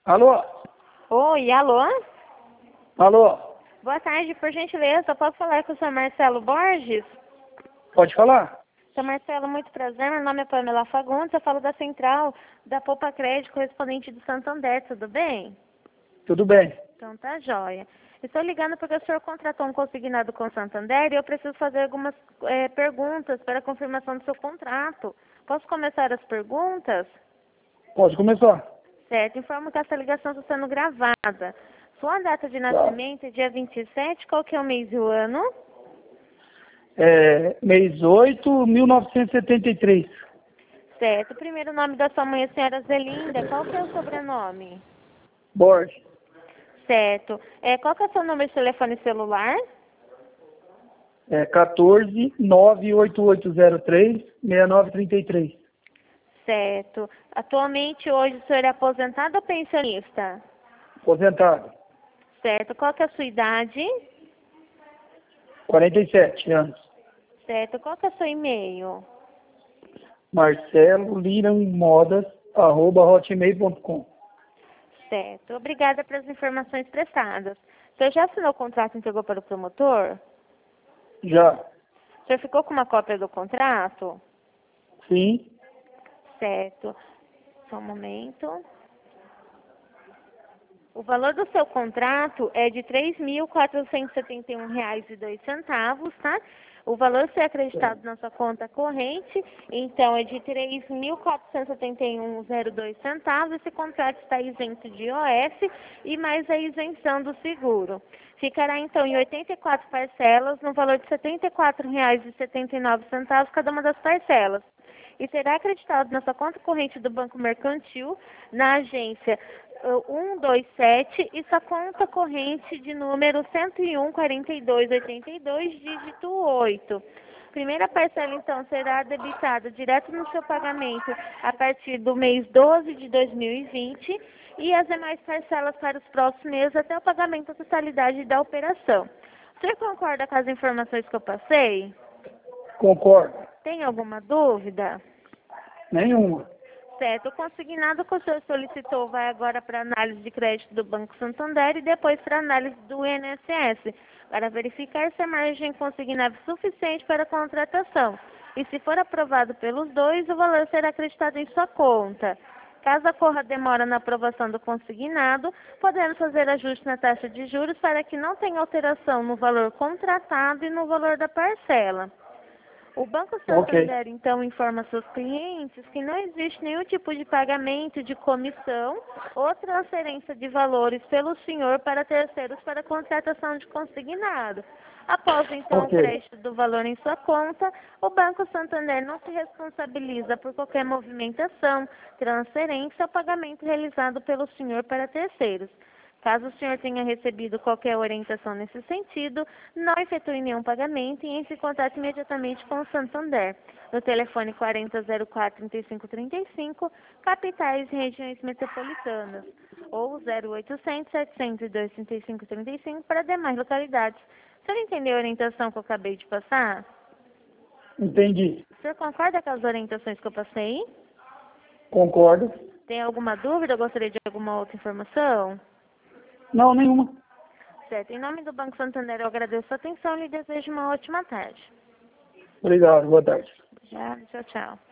Alô? Oi, alô? Alô? Boa tarde, por gentileza, posso falar com o Sr. Marcelo Borges? Pode falar? Sr. Marcelo, muito prazer, meu nome é Pamela Fagundes, eu falo da Central da Poupa Crédito, correspondente do Santander, tudo bem? Tudo bem. Então tá jóia. Estou ligando porque o senhor contratou um consignado com o Santander e eu preciso fazer algumas perguntas para a confirmação do seu contrato. Posso começar as perguntas? Pode começar. Certo, informo que essa ligação está sendo gravada. Sua data de Tá. nascimento é dia 27, qual que é o mês e o ano? Mês 8, 1973. Certo, o primeiro nome da sua mãe é a senhora Zelinda, qual que é o sobrenome? Borges. Certo, qual que é o seu número de telefone celular? 14 98803 6933. Certo, atualmente hoje o senhor é aposentado ou pensionista? Aposentado. Certo, qual que é a sua idade? 47 anos. Certo, qual que é o seu e-mail? marceloliramodas@hotmail.com. Certo, obrigada pelas informações prestadas. O senhor já assinou o contrato e entregou para o promotor? Já. O senhor ficou com uma cópia do contrato? Sim. Certo. Só um momento. O valor do seu contrato é de R$ 3.471,02, tá? O valor ser acreditado na sua conta corrente, então é de R$ 3.471,02. Esse contrato está isento de IOF e mais a isenção do seguro. Ficará então em 84 parcelas, no valor de R$ 74,79 cada uma das parcelas. E será acreditado na sua conta corrente do Banco Mercantil, na agência 127 e sua conta corrente de número 101-4282, dígito 8. Primeira parcela, então, será debitada direto no seu pagamento a partir do mês 12 de 2020 e as demais parcelas para os próximos meses até o pagamento da totalidade da operação. Você concorda com as informações que eu passei? Concordo. Tem alguma dúvida? Nenhuma. Certo, o consignado que o senhor solicitou vai agora para análise de crédito do Banco Santander e depois para análise do INSS, para verificar se a margem consignada é suficiente para a contratação. E se for aprovado pelos dois, o valor será acreditado em sua conta. Caso ocorra demora na aprovação do consignado, podemos fazer ajuste na taxa de juros para que não tenha alteração no valor contratado e no valor da parcela. O Banco Santander, então, informa seus clientes que não existe nenhum tipo de pagamento de comissão ou transferência de valores pelo senhor para terceiros para contratação de consignado. Após, então, o crédito do valor em sua conta, o Banco Santander não se responsabiliza por qualquer movimentação, transferência ou pagamento realizado pelo senhor para terceiros. Caso o senhor tenha recebido qualquer orientação nesse sentido, não efetue nenhum pagamento e entre em contato imediatamente com o Santander, no telefone 4004-3535, capitais e regiões metropolitanas, ou 0800 702 3535 para demais localidades. O senhor entendeu a orientação que eu acabei de passar? Entendi. O senhor concorda com as orientações que eu passei? Concordo. Tem alguma dúvida? Gostaria de alguma outra informação? Não, nenhuma. Certo. Em nome do Banco Santander, eu agradeço a atenção e lhe desejo uma ótima tarde. Obrigado. Boa tarde. Obrigada. Tchau, tchau.